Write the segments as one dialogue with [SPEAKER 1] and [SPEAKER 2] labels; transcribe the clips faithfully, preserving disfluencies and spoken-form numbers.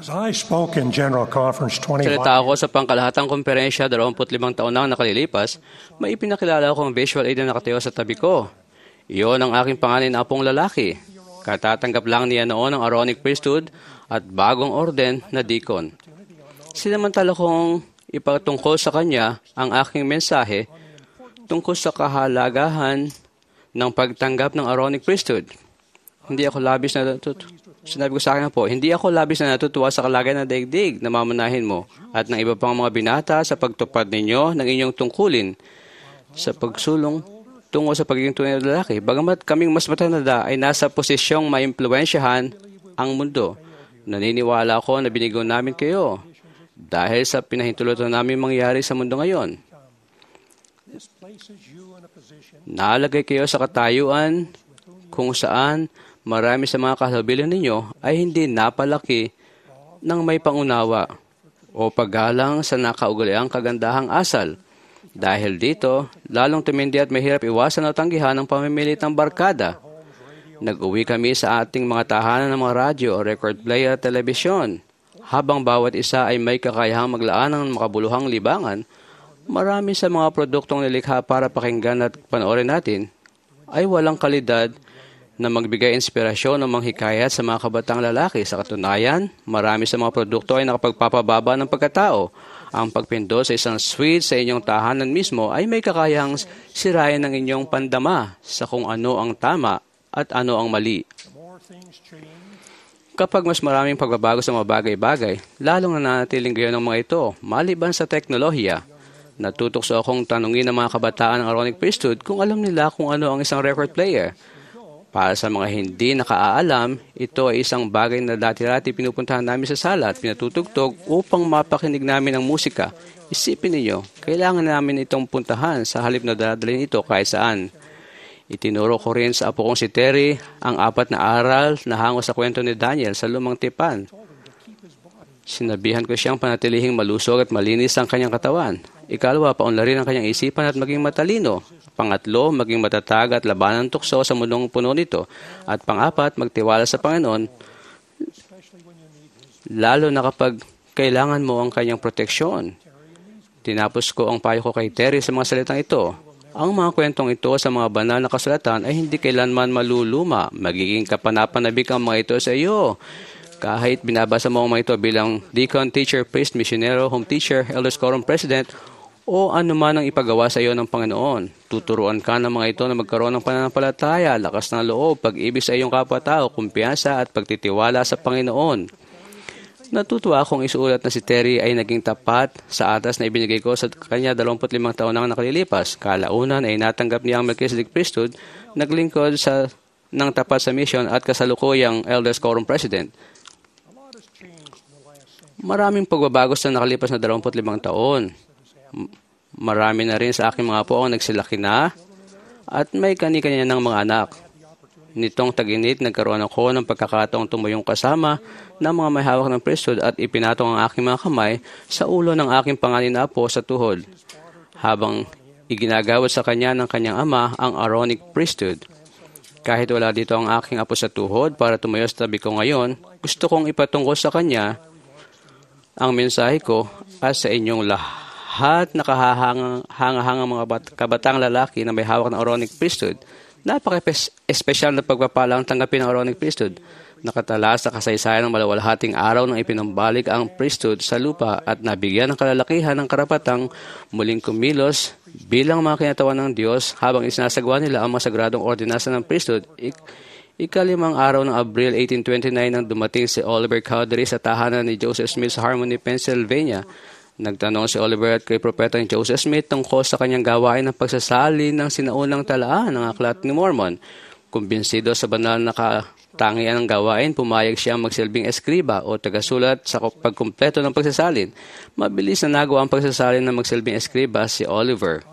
[SPEAKER 1] As I spoke in General Conference twenty-one,
[SPEAKER 2] Salita ako sa pangkalahatang komperensya dalawampu't limang taon na nakalilipas, may ipinakilala akong visual aid na nakatayo sa tabi ko. Iyon ang aking pangalan na apong lalaki. Katatanggap lang niya noon ang Aaronic priesthood at bagong orden na deacon. Sinamantala kong ipatungkol sa kanya ang aking mensahe tungkol sa kahalagahan ng pagtanggap ng Aaronic priesthood. Hindi ako labis na natutuwa. Sinabi ko sa akin po, hindi ako labis na natutuwa sa kalagayan ng daigdig na mamanahin mo at ng iba pang mga binata sa pagtupad ninyo ng inyong tungkulin sa pagsulong tungo sa pagiging tunay na lalaki. Bagamat kaming mas matanda ay nasa posisyong maimpluwensyahan ang mundo. Naniniwala ako na binigo namin kayo dahil sa pinahintulutan namin mangyari sa mundo ngayon. Nalagay kayo sa katayuan kung saan marami sa mga kahalbilan ninyo ay hindi napalaki ng may pangunawa o paggalang sa nakaugaliang kagandahang asal. Dahil dito, lalong tumindi at mahirap iwasan o tanggihan ang pamimilit ng barkada. Nag-uwi kami sa ating mga tahanan ng mga radyo, record player at telebisyon. Habang bawat isa ay may kakayahang maglaan ng makabuluhang libangan, marami sa mga produktong nilikha para pakinggan at panoorin natin ay walang kalidad na magbigay inspirasyon o manghikayat sa mga kabatang lalaki. Sa katunayan, marami sa mga produkto ay nakapagpapababa ng pagkatao. Ang pagpindot sa isang switch sa inyong tahanan mismo ay may kakayahang sirayan ng inyong pandama sa kung ano ang tama at ano ang mali. Kapag mas maraming pagbabago sa mga bagay-bagay, lalong nananatiling gayon ang mga ito, maliban sa teknolohiya. Natutokso akong tanungin ng mga kabataan ng Aaronic priesthood kung alam nila kung ano ang isang record player. Para sa mga hindi nakaalam, ito ay isang bagay na dati-dati pinupuntahan namin sa sala at pinatutugtog upang mapakinig namin ang musika. Isipin ninyo, kailangan namin itong puntahan sa halip na dadalhin ito kahit saan. Itinuro ko rin sa apo kong si Terry ang apat na aral na hango sa kwento ni Daniel sa lumang tipan. Sinabihan ko siyang panatilihing malusog at malinis ang kanyang katawan. Ikalawa, paunlarin ang kanyang isipan at maging matalino. Pangatlo, maging matatag at labanan ng tukso sa mundong puno nito. At pangapat, magtiwala sa Panginoon, lalo na kapag kailangan mo ang kanyang proteksyon. Tinapos ko ang payo ko kay Terry sa mga salitang ito. Ang mga kwentong ito sa mga banal na kasulatan ay hindi kailanman maluluma. Magiging kapanapanabik ang mga ito sa iyo. Kahit binabasa mo ang mga ito bilang deacon, teacher, priest, missionero, home teacher, elders quorum president, o anuman ang ipagawa sa iyo ng Panginoon. Tuturuan ka ng mga ito na magkaroon ng pananampalataya, lakas ng loob, pag-ibig sa iyong kapwa-tao, kumpiyansa at pagtitiwala sa Panginoon. Natutuwa akong isuulat na si Terry ay naging tapat sa atas na ibinigay ko sa kanya dalawampu't limang taon nang nakalilipas. Kalaunan ay natanggap niya ang Melchizedek priesthood, naglingkod sa ng tapat sa mission at kasalukuyang elders quorum president. Maraming pagbabago sa nakalipas na dalawampu't limang taon. Marami na rin sa aking mga apo ang nagsilaki na at may kani-kanya ng mga anak. Nitong tag-init, nagkaroon ako ng pagkakataong tumayong kasama ng mga may hawak ng priesthood at ipinatong ang aking mga kamay sa ulo ng aking panganay na apo sa tuhod, habang iginagawad sa kanya ng kanyang ama ang Aaronic priesthood. Kahit wala dito ang aking apo sa tuhod para tumayo sa tabi ko ngayon, gusto kong ipatungkol sa kanya ang mensahe ko at sa inyong lahat. Lahat nakahanga-hanga mga bat- kabatang lalaki na may hawak ng Aaronic priesthood. Napaka-espesyal na pagpapala ang tanggapin ng Aaronic priesthood. Nakatala sa kasaysayan ng malawalhating araw nang ipinambalik ang priesthood sa lupa at nabigyan ng kalalakihan ng karapatang muling kumilos bilang mga kinatawan ng Diyos habang isinasagawa nila ang mga sagradong ordinansa ng priesthood. Ik- Ikalimang araw ng Abril eighteen twenty-nine nang dumating si Oliver Cowdery sa tahanan ni Joseph Smith sa Harmony, Pennsylvania. Nagtanong si Oliver at kay Propeta Joseph Smith tungkol sa kanyang gawain ng pagsasalin ng sinaunang talaan ng Aklat ni Mormon. Kumbinsido sa banal na katangian ng gawain, pumayag siya magsilbing eskriba o tagasulat sa pagkumpleto ng pagsasalin. Mabilis na nagawa ang pagsasalin ng magsilbing eskriba si Oliver.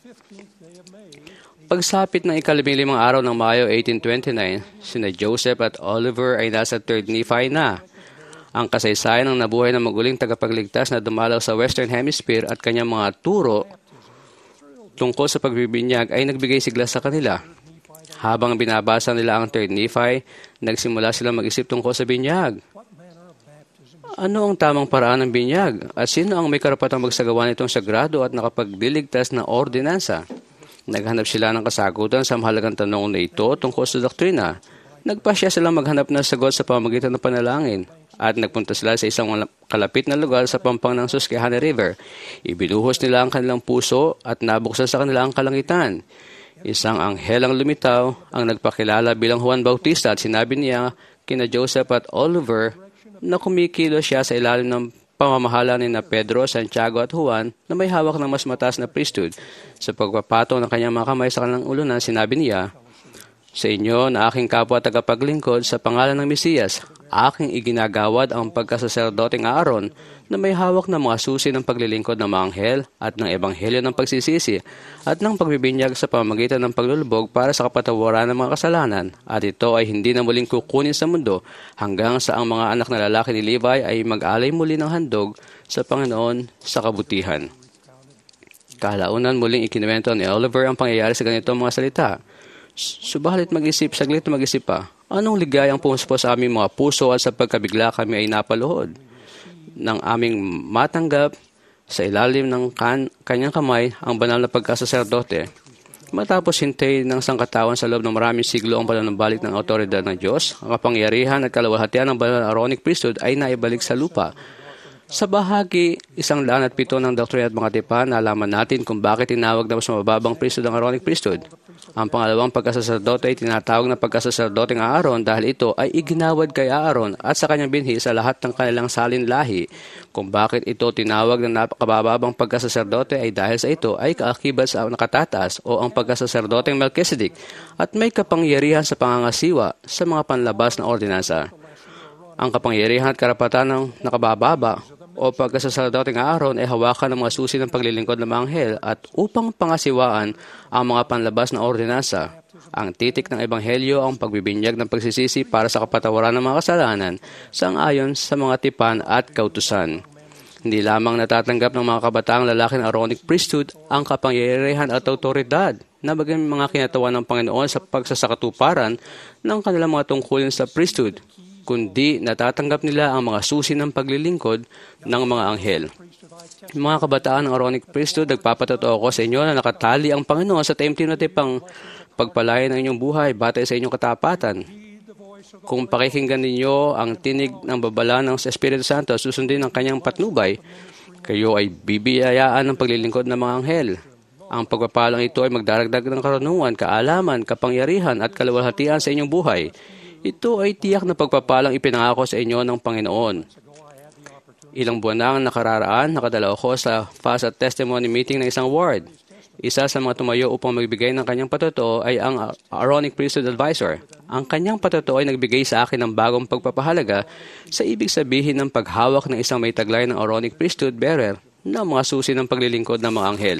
[SPEAKER 2] Pagsapit ng ikalabing limang araw ng Mayo eighteen twenty-nine, sina Joseph at Oliver ay nasa third Nephi na. Ang kasaysayan ng nabuhay ng maguling tagapagligtas na dumalaw sa Western Hemisphere at kanyang mga turo tungkol sa pagbibinyag ay nagbigay sigla sa kanila. Habang binabasa nila ang third Nephi, nagsimula silang mag-isip tungkol sa binyag. Ano ang tamang paraan ng binyag? At sino ang may karapatang magsagawa nitong sagrado at nakapagdiligtas na ordinansa? Naghanap sila ng kasagutan sa mahalagang tanong na ito tungkol sa doktrina. Nagpasya silang maghanap ng sagot sa pamamagitan ng panalangin at nagpunta sila sa isang kalapit na lugar sa pampang ng Susquehanna River. Ibinuhos nila ang kanilang puso at nabuksan sa kanila ang kalangitan. Isang anghel ang lumitaw ang nagpakilala bilang Juan Bautista at sinabi niya kina Joseph at Oliver na kumikilos siya sa ilalim ng pamamahala ni na Pedro, Santiago at Juan na may hawak ng mas mataas na priesthood. Sa pagpapatong ng kanyang mga kamay sa kanilang ulunan, sinabi niya, "Sa inyo na aking kapwa tagapaglingkod sa pangalan ng Mesiyas, aking iginagawad ang pagkasaserdoteng Aaron na may hawak ng mga susi ng paglilingkod ng mga anghel at ng ebanghelyo ng pagsisisi at ng pagbibinyag sa pamamagitan ng paglulubog para sa kapatawaran ng mga kasalanan. At ito ay hindi na muling kukunin sa mundo hanggang sa ang mga anak na lalaki ni Levi ay mag-alay muli ng handog sa Panginoon sa kabutihan." Kalaunan muling ikinuwento ni Oliver ang pangyayari sa ganitong mga salita. Subalit mag-isip, saglit na mag-isip pa. Anong ligayang pumuspo sa aming mga puso at sa pagkabigla kami ay napaluhod? Nang aming matanggap sa ilalim ng kan kanyang kamay ang banal na pagkasaserdote. Matapos hintay ng sangkatawan sa loob ng maraming siglo ang pananambalik ng autoridad ng Diyos, ang kapangyarihan at kalawalhatian ng banal na Aaronic priesthood ay naibalik sa lupa. Sa bahagi isang daan at pito ng doktrina at mga tipan, nalaman natin kung bakit tinawag na mas mababang priesthood ang Aaronic priesthood. Ang pangalawang pagkasaserdote ay tinatawag na pagkasaserdoteng Aaron dahil ito ay iginawad kay Aaron at sa kanyang binhi sa lahat ng kanilang salin lahi. Kung bakit ito tinawag na napakababang pagkasaserdote ay dahil sa ito ay kaakibat sa nakatataas o ang pagkasaserdoteng Melchizedek at may kapangyarihan sa pangangasiwa sa mga panlabas na ordinansa. Ang kapangyarihan at karapatan ng nakabababa o pagkasaserdoteng Aaron ay hawakan ng mga susi ng paglilingkod ng mga anghel at upang pangasiwaan ang mga panlabas na ordinansa. Ang titik ng ebanghelyo ang pagbibinyag ng pagsisisi para sa kapatawaran ng mga kasalanan sang-ayon sa mga tipan at kautusan. Hindi lamang natatanggap ng mga kabataang lalaki ng Aaronic priesthood ang kapangyarihan at autoridad na maging mga kinatawan ng Panginoon sa pagsasakatuparan ng kanilang mga tungkulin sa priesthood, kundi natatanggap nila ang mga susi ng paglilingkod ng mga anghel. Mga kabataan ng Aaronic priesthood, nagpapatotoo ko sa inyo na nakatali ang Panginoon sa taimtim na tipang pagpalayan ng inyong buhay batay sa inyong katapatan. Kung pakikinggan ninyo ang tinig ng babala ng Espiritu Santo at susundin ang kanyang patnubay, kayo ay bibiyayaan ng paglilingkod ng mga anghel. Ang pagpapalang ito ay magdaragdag ng karunungan, kaalaman, kapangyarihan at kalawalhatian sa inyong buhay. Ito ay tiyak na pagpapalang ipinangako sa inyo ng Panginoon. Ilang buwan na ang nakararaan, nakadalaw ko sa fast at testimony meeting ng isang ward. Isa sa mga tumayo upang magbigay ng kanyang patotoo ay ang Aaronic Priesthood Advisor. Ang kanyang patotoo ay nagbigay sa akin ng bagong pagpapahalaga sa ibig sabihin ng paghawak ng isang may taglay ng Aaronic Priesthood bearer na mga susi ng paglilingkod ng mga anghel.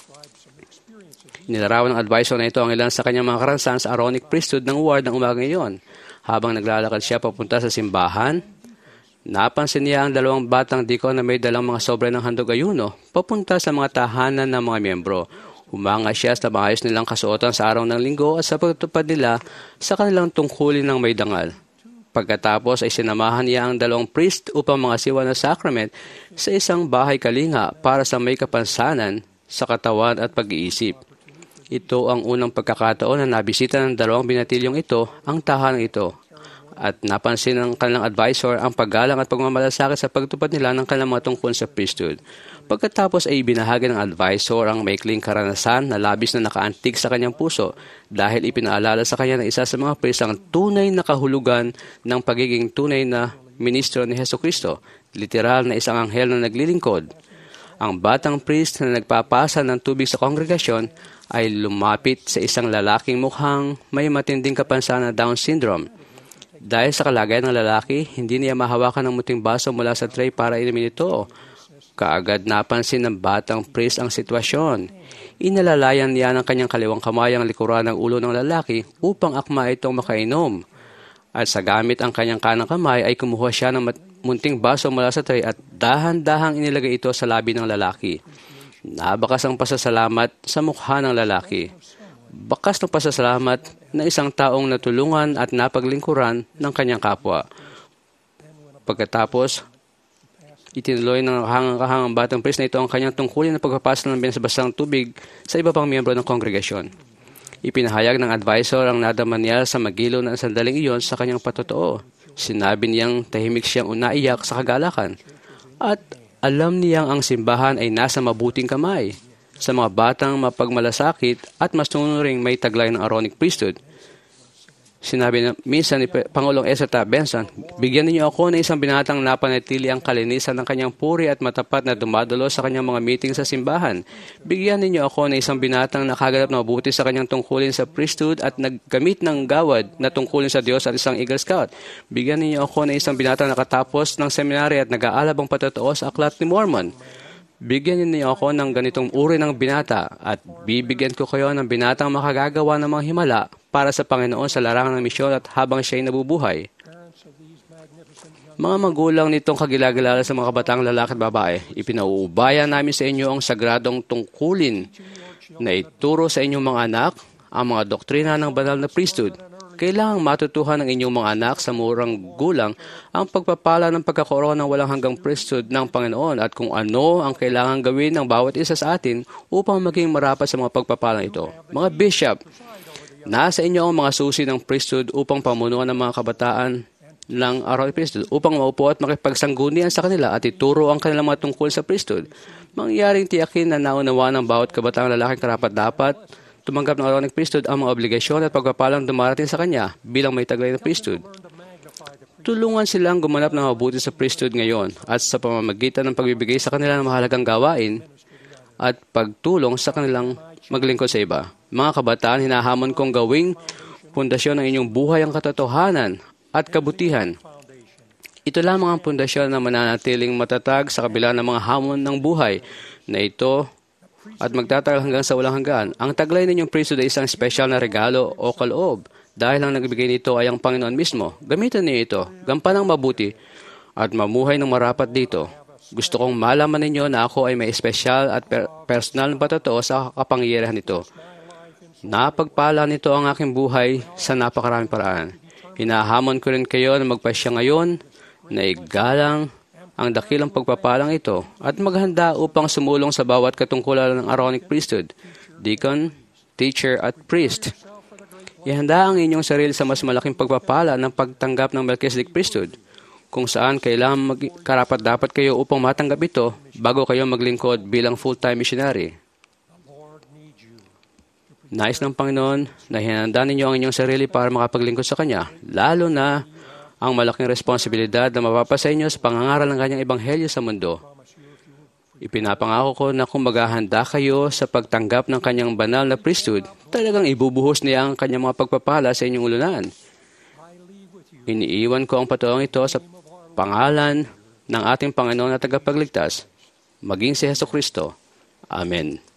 [SPEAKER 2] Nilarawan ng advisor na ito ang ilan sa kanyang mga karansan sa Aaronic Priesthood ng ward ng umaga ngayon. Habang naglalakad siya papunta sa simbahan, napansin niya ang dalawang batang diko na may dalang mga sobre ng handog ayuno papunta sa mga tahanan ng mga miyembro. Humanga siya sa maayos nilang kasuotan sa araw ng linggo at sa pagtupad nila sa kanilang tungkulin ng may dangal. Pagkatapos ay sinamahan niya ang dalawang priest upang mangasiwa ng sacrament sa isang bahay kalinga para sa may kapansanan sa katawan at pag-iisip. Ito ang unang pagkakataon na nabisita ng dalawang binatilyong ito ang tahanan ito at napansin ng kanilang advisor ang paggalang at pagmamalasakit sa pagtupad nila ng kanilang mga tungkol sa priesthood. Pagkatapos ay ibinahagi ng advisor ang maikling karanasan na labis na nakaantig sa kanyang puso dahil ipinaalala sa kanya na isa sa mga priest ang tunay na kahulugan ng pagiging tunay na ministro ni Hesukristo, literal na isang anghel na naglilingkod. Ang batang priest na nagpapasa ng tubig sa kongregasyon ay lumapit sa isang lalaking mukhang may matinding kapansanan na Down syndrome. Dahil sa kalagayan ng lalaki, hindi niya mahawakan ng muting baso mula sa tray para inumin ito. Kaagad napansin ng batang priest ang sitwasyon. Inalalayan niya ng kanyang kaliwang kamay ang likuran ng ulo ng lalaki upang akma itong makainom. At sa gamit ang kanyang kanang kamay ay kumuha siya ng munting baso mula sa tray at dahan-dahang inilagay ito sa labi ng lalaki. Nabakas ang pasasalamat sa mukha ng lalaki. Bakas ng pasasalamat na isang taong natulungan at napaglingkuran ng kanyang kapwa. Pagkatapos, Itinuloy ng kahangang batang priest na ito ang kanyang tungkulin na pagpapasa ng binasabasang tubig sa iba pang miyembro ng kongregasyon. Ipinahayag ng advisor ang nadaman niya sa magilo ng sandaling iyon sa kanyang patotoo. Sinabi niyang tahimik siyang unaiyak sa kagalakan at alam niyang ang simbahan ay nasa mabuting kamay sa mga batang mapagmalasakit at mas tunuring may taglay ng Aaronic priesthood. Sinabi na minsan ni Pangulong Ezra Benson, bigyan ninyo ako ng isang binatang napanatili ang kalinisan ng kanyang puri at matapat na dumadalo sa kanyang mga meeting sa simbahan. Bigyan ninyo ako ng isang binatang nakaganap na mabuti sa kanyang tungkulin sa priesthood at naggamit ng gawad na tungkulin sa Diyos at isang Eagle Scout. Bigyan ninyo ako ng isang binatang nakatapos ng seminary at nag-aalab ang patotoo sa Aklat ni Mormon. Bigyan niyo ako ng ganitong uri ng binata at bibigyan ko kayo ng binatang makagagawa ng mga himala para sa Panginoon sa larangan ng misyon at habang siya'y nabubuhay. Mga magulang nitong kagilagilala sa mga kabataang lalaki at babae, ipinauubaya namin sa inyo ang sagradong tungkulin na ituro sa inyong mga anak ang mga doktrina ng banal na priesthood. Kailangang matutuhan ng inyong mga anak sa murang gulang ang pagpapala ng pagkakaroon ng walang hanggang priesthood ng Panginoon at kung ano ang kailangang gawin ng bawat isa sa atin upang maging marapat sa mga pagpapalang ito. Mga bishop, nasa inyo ang mga susi ng priesthood upang pamunuan ng mga kabataan ng Aaronic priesthood upang maupo at makipagsanggunian sa kanila at ituro ang kanilang mga tungkol sa priesthood. Mangyaring tiyakin na naunawa ng bawat kabataang lalaking karapat-dapat tumanggap ng Aaronic priesthood ang mga obligasyon at pagpapalang dumarating sa kanya bilang may taglay ng priesthood. Tulungan silang gumanap ng mabuti sa priesthood ngayon at sa pamamagitan ng pagbibigay sa kanila ng mahalagang gawain at pagtulong sa kanilang maglingkod sa iba. Mga kabataan, hinahamon kong gawing pundasyon ng inyong buhay ang katotohanan at kabutihan. Ito lamang ang pundasyon na mananatiling matatag sa kabila ng mga hamon ng buhay na ito at magtatagal hanggang sa walang hanggan. Ang taglay ninyong priesthood ay isang espesyal na regalo o kaloob dahil ang nagbigay nito ay ang Panginoon mismo. Gamitin niyo ito, gampanang mabuti at mamuhay ng marapat dito. Gusto kong malaman ninyo na ako ay may espesyal at per- personal na patotoo sa kapangyarihan nito. Napagpala nito ang aking buhay sa napakaraming paraan. Hinahamon ko rin kayo na magpasya ngayon na igalang ang dakilang pagpapalang ito at maghanda upang sumulong sa bawat katungkulan ng Aaronic priesthood, deacon, teacher at priest. Ihanda ang inyong sarili sa mas malaking pagpapala ng pagtanggap ng Melchizedek priesthood, kung saan kailangan karapat-dapat kayo upang matanggap ito bago kayo maglingkod bilang full-time missionary. Nais ng Panginoon na hinanda ninyo ang inyong sarili para makapaglingkod sa Kanya, lalo na ang malaking responsibilidad na mapapasa inyo sa pangangaral ng Kanyang Ebanghelyo sa mundo. Ipinapangako ko na kung maghahanda kayo sa pagtanggap ng Kanyang banal na priesthood, talagang ibubuhos niya ang Kanyang mga pagpapala sa inyong ulunan. Iniiwan ko ang patuong ito sa pangalan ng ating Panginoon at tagapagligtas, maging si Jesucristo. Amen.